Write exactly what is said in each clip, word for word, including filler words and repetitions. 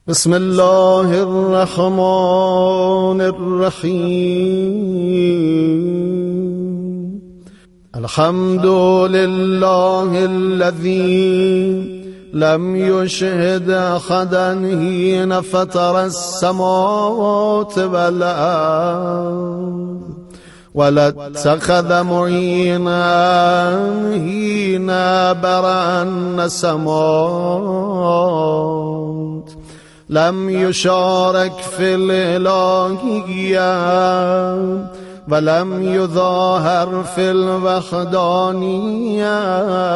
بسم الله الرحمن الرحيم. الحمد لله الذي لم يشهد أحدا حين فطر السماوات والأرض ولا اتخذ معينا حين برأ السماوات. لم يشارك في الإلهية ولم يظاهر في الوحدانية.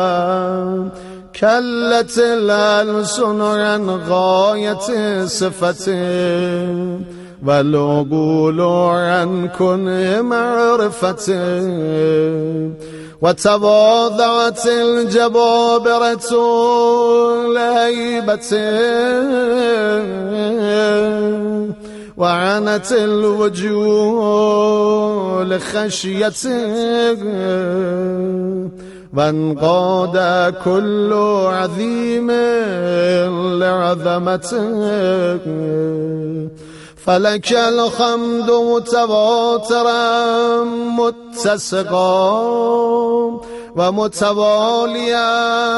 كلت الألسن عن غاية صفته والعقول عن كن معرفته. وتواضعت الجبابرة لهيبته وعنت الوجوه لخشيته. وانقاد كل عظيم لعظمته. فلك الحمد متواترا متسقا ومتواليا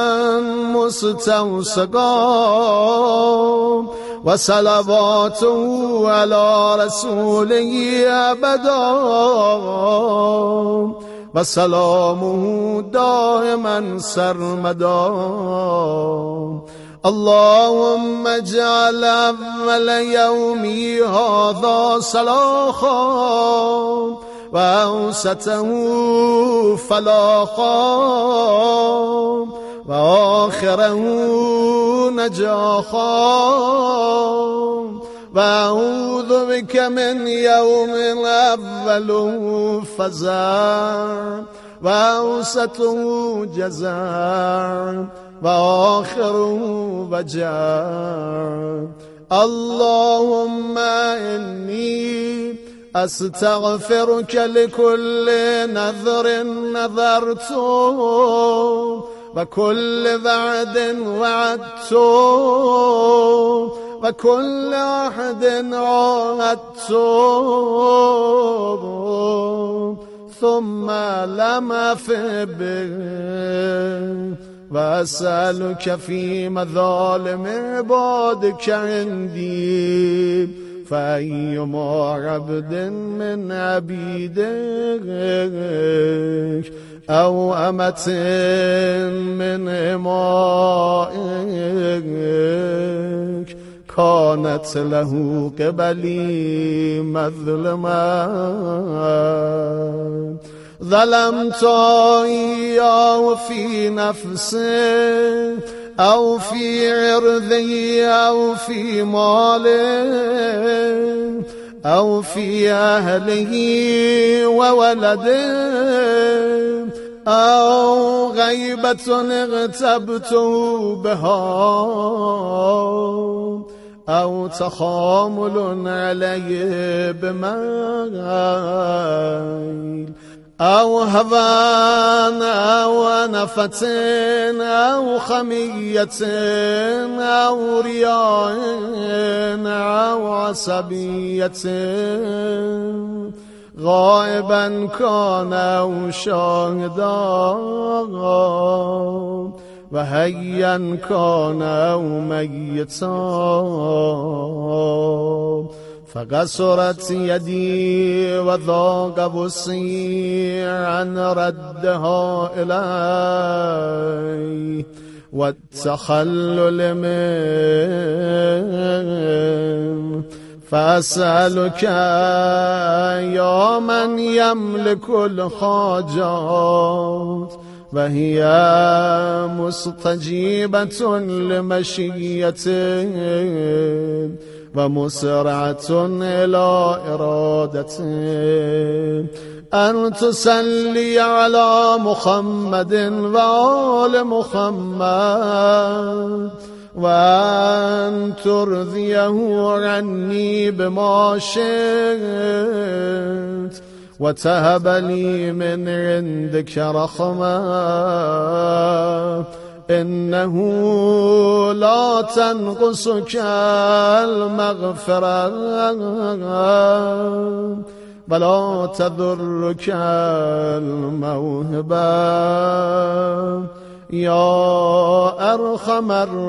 مستوسقا. وصلواته على رسوله أبدا وسلامه دائما سرمدا. اللهم اجعل أول يومي هذا صلاحا وأوسطه فلاحا وآخره نجاحا. وأعوذ بك من يوم أوله فزع وأوسطه جزع وآخره وجع. اللهم إني أستغفرك لكل نذر نذرته وكل وعد وعدته وكل عهد عاهدته ثم لم أف به. وأسألك في مظالم عبادك عندي فأيما عبد من عبيدك أو أمة من إمائك كانت له قبلي مظلمة ظلمت إياه في نفسي أو في عرضي أو في مالي أو في أهله وولده أو غيبة اغتبته بها أو تخامل عليه بميل أو هوان أو نفة أو خمية أو رياء أو عصبية غائبا كان أو شاهدا وحيا كان أو ميتا. فقصرت يدي وضاق وسعي عن ردها إلي والتخلل منه. فأسألك يا من يملك الحاجات وهي مستجيبة لمشيته ومسرعة إلى إرادته أن تصلي على محمد وآل محمد وأن ترضيه عني بما شئت وتهب لي من عندك رحمة إنه لا تنقصك المغفرة ولا تضرك الموهبة يا أرحم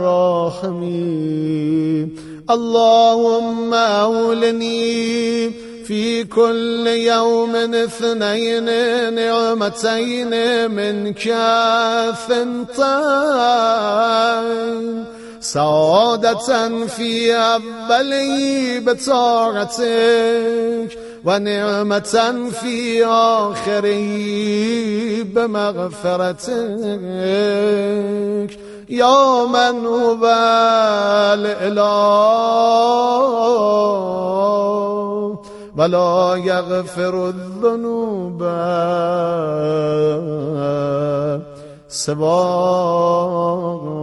الراحمين. اللهم أولني في كل يوم اثنين نعمتين منك ثنتين، سعادة في أولي بطاعتك ونعمة في آخره بمغفرتك يا من هو الإله ولا يغفر الذنوب سواك.